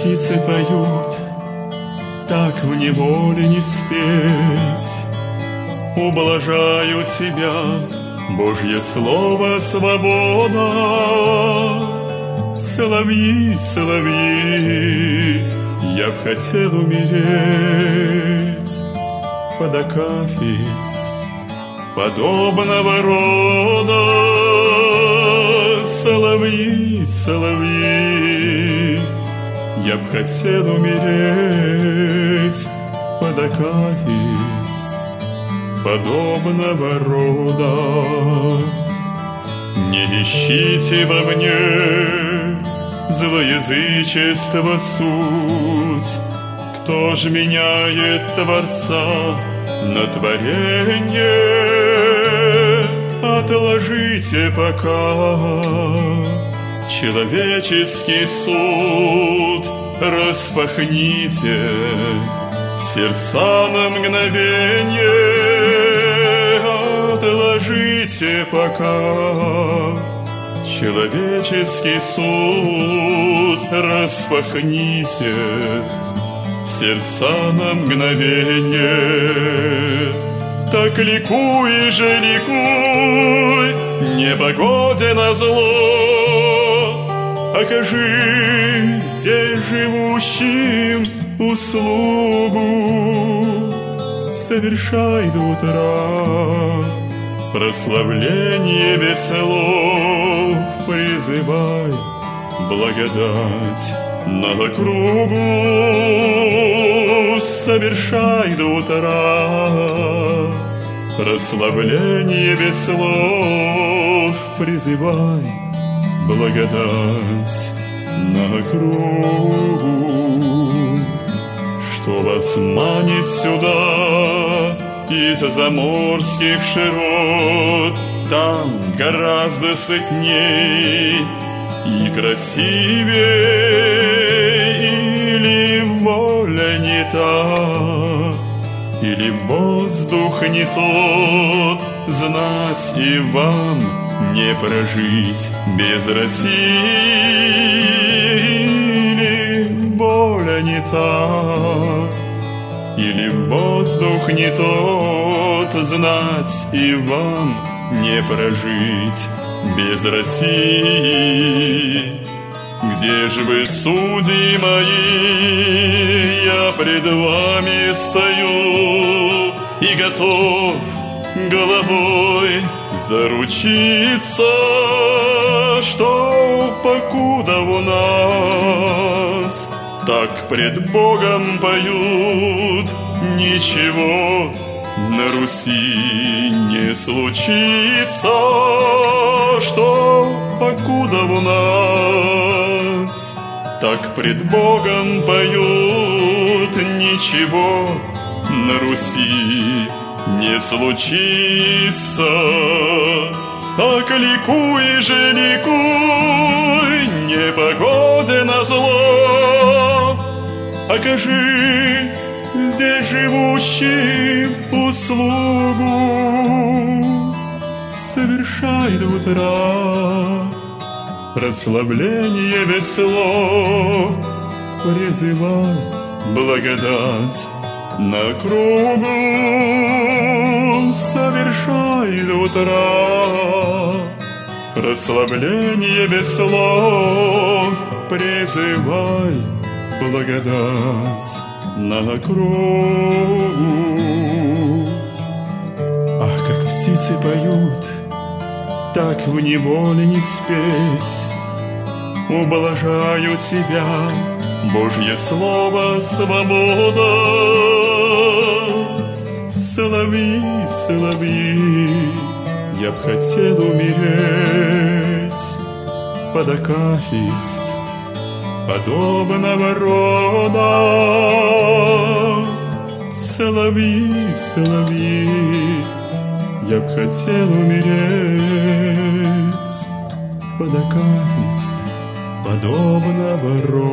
птицы поют, так в неволе не спеть. Ублажаю тебя, Божье слово, свобода. Соловьи, соловьи, я б хотел умереть под акафист подобного рода. Соловьи, соловьи, я б хотел умереть под акафист подобного рода. Не ищите во мне злоязычество суть. Кто ж меняет Творца на творенье? Отложите пока человеческий суд, распахните сердца на мгновенье. Отложите пока человеческий суд, распахните сердца на мгновенье. Так ликуй же, ликуй, непогоде назло, окажи здесь живущим услугу. Совершай до утра прославление без слов, призывай благодать на округу. Совершай до утра прославление без слов, призывай благодать на округу. Что вас манит сюда из заморских широт? Там гораздо сытней и красивее. Или воля не та, или воздух не тот, знать и вам не прожить без России. Или воля не та, или воздух не тот, знать и вам не прожить без России. Где же вы, судьи мои? Я пред вами стою и готов головой заручиться, что покуда у нас так пред Богом поют, ничего на Руси не случится, что покуда у нас так пред Богом поют, ничего на Руси не случится. Так ликуй же, ликуй, непогоде назло, окажи здесь живущим услугу. Совершай до утра прославление без слов, призывай благодать на кругу. Совершай до утра прославление без слов, призывай благодать на кругу. Ах, как птицы поют, так в неволе не спеть. Ублажаю тебя, Божье слово, свобода. Соловьи, соловьи, я б хотел умереть под акафист подобного рода. Соловьи, соловьи, я б хотел умереть под акафист подобного рода.